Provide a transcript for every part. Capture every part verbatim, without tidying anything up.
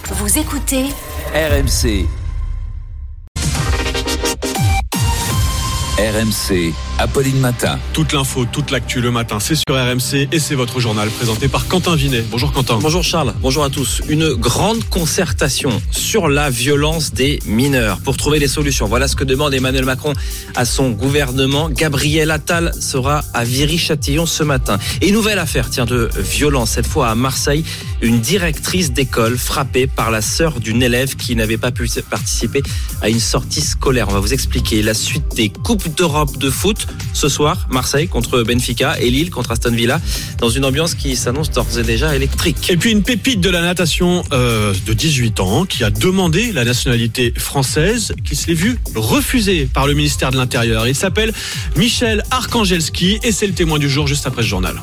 Vous écoutez R M C. R M C, Apolline Matin. Toute l'info, toute l'actu le matin, c'est sur R M C et c'est votre journal présenté par Quentin Vinet. Bonjour Quentin. Bonjour Charles, bonjour à tous. Une grande concertation sur la violence des mineurs pour trouver des solutions. Voilà ce que demande Emmanuel Macron à son gouvernement. Gabriel Attal sera à Viry-Châtillon ce matin. Et nouvelle affaire, tiens, de violence, cette fois à Marseille. Une directrice d'école frappée par la sœur d'une élève qui n'avait pas pu participer à une sortie scolaire. On va vous expliquer la suite des coupes d'Europe de foot. Ce soir, Marseille contre Benfica et Lille contre Aston Villa, dans une ambiance qui s'annonce d'ores et déjà électrique. Et puis une pépite de la natation euh, de dix-huit ans qui a demandé la nationalité française, qui se l'est vue refusée par le ministère de l'Intérieur. Il s'appelle Michel Arkangelski et c'est le témoin du jour juste après ce journal.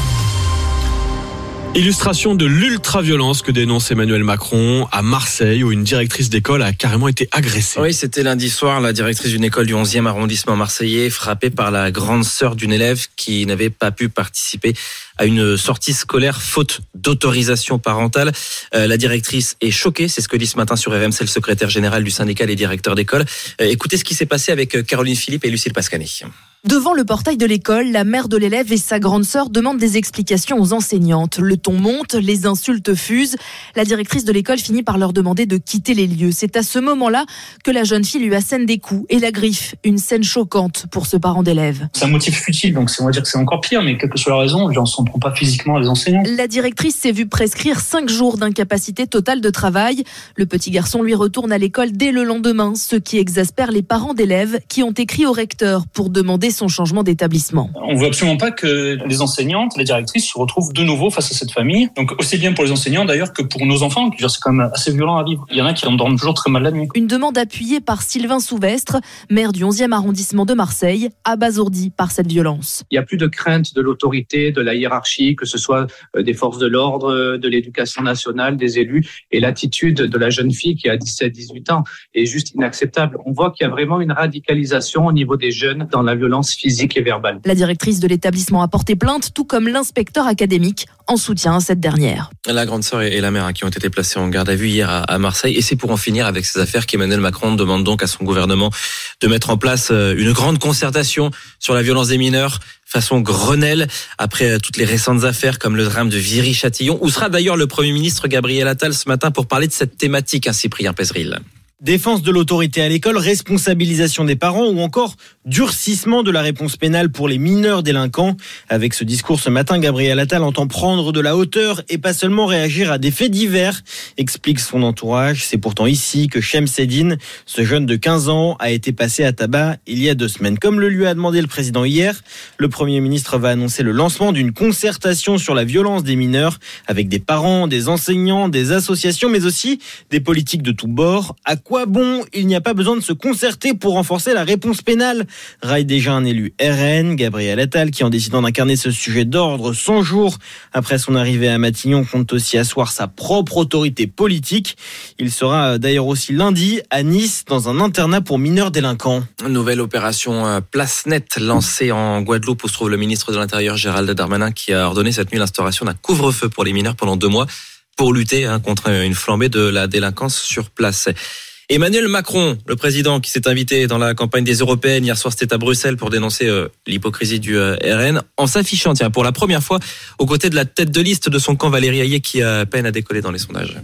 Illustration de l'ultra-violence que dénonce Emmanuel Macron à Marseille, où une directrice d'école a carrément été agressée. Oui, c'était lundi soir, la directrice d'une école du onzième arrondissement marseillais, frappée par la grande sœur d'une élève qui n'avait pas pu participer à une sortie scolaire faute d'autorisation parentale. Euh, la directrice est choquée, c'est ce que dit ce matin sur R M C le secrétaire général du syndicat des directeurs d'école. Euh, écoutez ce qui s'est passé avec Caroline Philippe et Lucille Pascani. Devant le portail de l'école, la mère de l'élève et sa grande sœur demandent des explications aux enseignantes. Le ton monte, les insultes fusent. La directrice de l'école finit par leur demander de quitter les lieux. C'est à ce moment-là que la jeune fille lui assène des coups et la griffe. Une scène choquante pour ce parent d'élève. C'est un motif futile, donc on va dire que c'est encore pire, mais quelle que soit la raison, on ne s'en prend pas physiquement à les enseignants. La directrice s'est vue prescrire cinq jours d'incapacité totale de travail. Le petit garçon lui retourne à l'école dès le lendemain, ce qui exaspère les parents d'élèves qui ont écrit au recteur pour demander son changement d'établissement. On ne veut absolument pas que les enseignantes, les directrices se retrouvent de nouveau face à cette famille. Donc aussi bien pour les enseignants d'ailleurs que pour nos enfants. C'est quand même assez violent à vivre. Il y en a qui en dorment toujours très mal la nuit. Une demande appuyée par Sylvain Souvestre, maire du onzième arrondissement de Marseille, abasourdi par cette violence. Il n'y a plus de crainte de l'autorité, de la hiérarchie, que ce soit des forces de l'ordre, de l'éducation nationale, des élus. Et l'attitude de la jeune fille qui a dix-sept dix-huit ans est juste inacceptable. On voit qu'il y a vraiment une radicalisation au niveau des jeunes dans la violence physique et verbale. La directrice de l'établissement a porté plainte, tout comme l'inspecteur académique, en soutien à cette dernière. La grande sœur et la mère qui ont été placées en garde à vue hier à Marseille. Et c'est pour en finir avec ces affaires qu'Emmanuel Macron demande donc à son gouvernement de mettre en place une grande concertation sur la violence des mineurs, façon Grenelle, après toutes les récentes affaires comme le drame de Viry-Châtillon, où sera d'ailleurs le Premier ministre Gabriel Attal ce matin pour parler de cette thématique, hein, Cyprien Pézeril. Défense de l'autorité à l'école, responsabilisation des parents ou encore durcissement de la réponse pénale pour les mineurs délinquants. Avec ce discours ce matin, Gabriel Attal entend prendre de la hauteur et pas seulement réagir à des faits divers, explique son entourage. C'est pourtant ici que Chemseddine, ce jeune de quinze ans, a été passé à tabac il y a deux semaines. Comme le lui a demandé le président hier, le Premier ministre va annoncer le lancement d'une concertation sur la violence des mineurs avec des parents, des enseignants, des associations, mais aussi des politiques de tous bords. À quoi bon? Il n'y a pas besoin de se concerter pour renforcer la réponse pénale, raille déjà un élu R N, Gabriel Attal, qui en décidant d'incarner ce sujet d'ordre cent jours après son arrivée à Matignon compte aussi asseoir sa propre autorité politique. Il sera d'ailleurs aussi lundi à Nice dans un internat pour mineurs délinquants. Nouvelle opération Place Nette lancée en Guadeloupe où se trouve le ministre de l'Intérieur Gérald Darmanin qui a ordonné cette nuit l'instauration d'un couvre-feu pour les mineurs pendant deux mois pour lutter hein, contre une flambée de la délinquance sur place. Emmanuel Macron, le président qui s'est invité dans la campagne des Européennes, hier soir c'était à Bruxelles pour dénoncer euh, l'hypocrisie du euh, R N, en s'affichant tiens, pour la première fois aux côtés de la tête de liste de son camp Valérie Hayek qui a peine à décoller dans les sondages.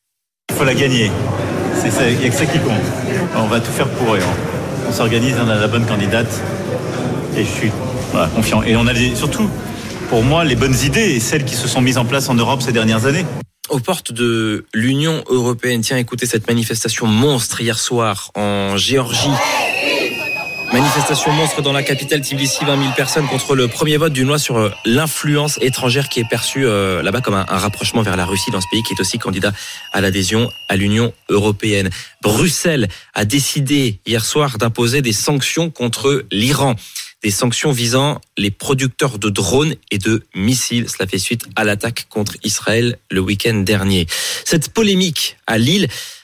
Il faut la gagner, c'est ça, il n'y a que ça qui compte. On va tout faire pour eux. On s'organise, on a la bonne candidate et je suis voilà, confiant. Et on a les, surtout, pour moi, les bonnes idées et celles qui se sont mises en place en Europe ces dernières années. Aux portes de l'Union européenne, tiens, écoutez cette manifestation monstre hier soir en Géorgie. Manifestation monstre dans la capitale Tbilissi, vingt mille personnes contre le premier vote d'une loi sur l'influence étrangère qui est perçue euh, là-bas comme un, un rapprochement vers la Russie dans ce pays qui est aussi candidat à l'adhésion à l'Union européenne. Bruxelles a décidé hier soir d'imposer des sanctions contre l'Iran. Des sanctions visant les producteurs de drones et de missiles. Cela fait suite à l'attaque contre Israël le week-end dernier. Cette polémique à Lille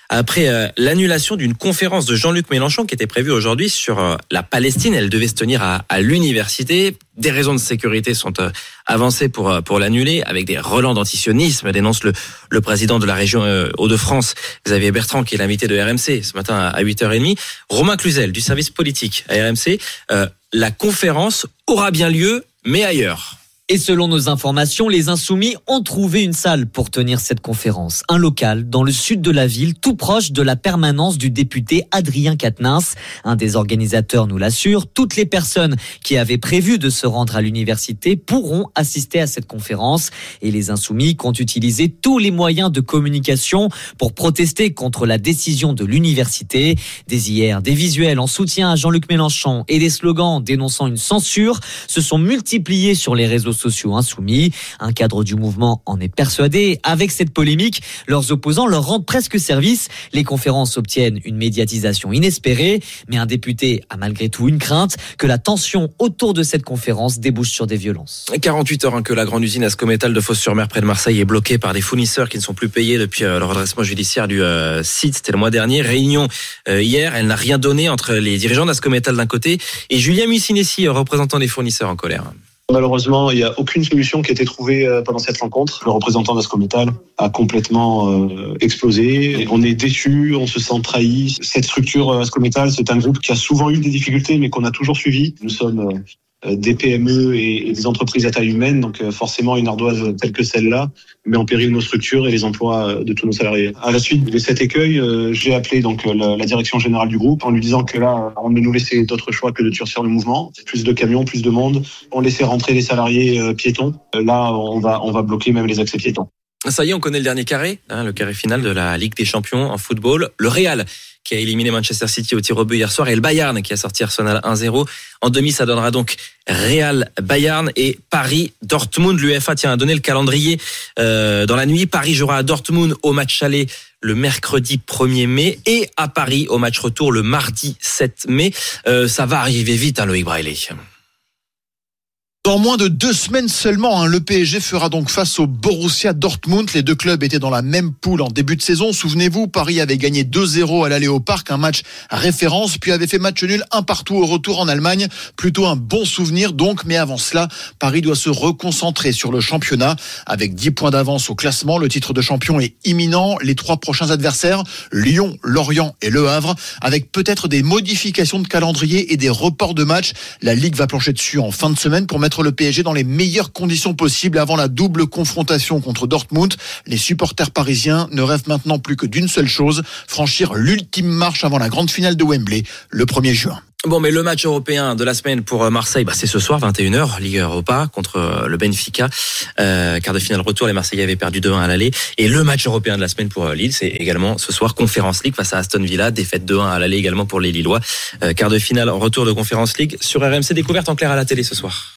Après euh, l'annulation d'une conférence de Jean-Luc Mélenchon qui était prévue aujourd'hui sur euh, la Palestine. Elle devait se tenir à, à l'université. Des raisons de sécurité sont euh, avancées pour euh, pour l'annuler, avec des relents d'antisionisme, dénonce le, le président de la région euh, Hauts-de-France, Xavier Bertrand, qui est l'invité de R M C ce matin à huit heures trente. Romain Cluzel, du service politique à R M C, euh, la conférence aura bien lieu, mais ailleurs. Et selon nos informations, les Insoumis ont trouvé une salle pour tenir cette conférence. Un local dans le sud de la ville, tout proche de la permanence du député Adrien Quatennens. Un des organisateurs nous l'assure. Toutes les personnes qui avaient prévu de se rendre à l'université pourront assister à cette conférence. Et les Insoumis comptent utiliser tous les moyens de communication pour protester contre la décision de l'université. Dès hier, des visuels en soutien à Jean-Luc Mélenchon et des slogans dénonçant une censure se sont multipliés sur les réseaux sociaux insoumis. Un cadre du mouvement en est persuadé. Avec cette polémique, leurs opposants leur rendent presque service. Les conférences obtiennent une médiatisation inespérée, mais un député a malgré tout une crainte que la tension autour de cette conférence débouche sur des violences. quarante-huit heures hein, que la grande usine Ascométal de Fos-sur-Mer près de Marseille est bloquée par des fournisseurs qui ne sont plus payés depuis euh, le redressement judiciaire du euh, site. C'était le mois dernier. Réunion euh, hier, elle n'a rien donné entre les dirigeants d'Ascométal d'un côté et Julien Mussinessi, représentant des fournisseurs en colère. Malheureusement, il n'y a aucune solution qui a été trouvée pendant cette rencontre. Le représentant d'Ascométal a complètement euh, explosé. On est déçus, on se sent trahi. Cette structure Ascométal, c'est un groupe qui a souvent eu des difficultés, mais qu'on a toujours suivi. Nous sommes euh, des P M E et, et des entreprises à taille humaine, donc euh, forcément une ardoise telle que celle-là met en péril nos structures et les emplois de tous nos salariés. À la suite de cet écueil, euh, j'ai appelé donc la, la direction générale du groupe en lui disant que là, on ne nous laissait d'autre choix que de durcir le mouvement. Plus de camions, plus de monde. On laissait rentrer les salariés euh, piétons. Là, on va on va bloquer même les accès piétons. Ça y est, on connaît le dernier carré, hein, le carré final de la Ligue des Champions en football. Le Real qui a éliminé Manchester City au tir au but hier soir et le Bayern qui a sorti Arsenal un zéro. En demi, ça donnera donc Real Bayern et Paris Dortmund. L'UEFA tient à donner le calendrier euh, dans la nuit. Paris jouera à Dortmund au match aller le mercredi premier mai et à Paris au match retour le mardi sept mai. Euh, ça va arriver vite, hein, Loïc Braillet. Dans moins de deux semaines seulement, hein, le P S G fera donc face au Borussia Dortmund. Les deux clubs étaient dans la même poule en début de saison. Souvenez-vous, Paris avait gagné deux zéro à l'aller au Parc, un match référence, puis avait fait match nul un partout au retour en Allemagne. Plutôt un bon souvenir donc, mais avant cela, Paris doit se reconcentrer sur le championnat. Avec dix points d'avance au classement, le titre de champion est imminent. Les trois prochains adversaires, Lyon, Lorient et Le Havre, avec peut-être des modifications de calendrier et des reports de matchs. La Ligue va plancher dessus en fin de semaine pour mettre le P S G dans les meilleures conditions possibles avant la double confrontation contre Dortmund. Les supporters parisiens ne rêvent maintenant plus que d'une seule chose, franchir l'ultime marche avant la grande finale de Wembley le premier juin. Bon, mais le match européen de la semaine pour Marseille, bah, c'est ce soir, vingt et une heures, Ligue Europa contre le Benfica. Euh, quart de finale retour, les Marseillais avaient perdu deux un à l'aller. Et le match européen de la semaine pour Lille, c'est également ce soir, Conference League face à Aston Villa, défaite deux un à l'aller également pour les Lillois. Euh, quart de finale retour de Conference League sur R M C, découverte en clair à la télé ce soir.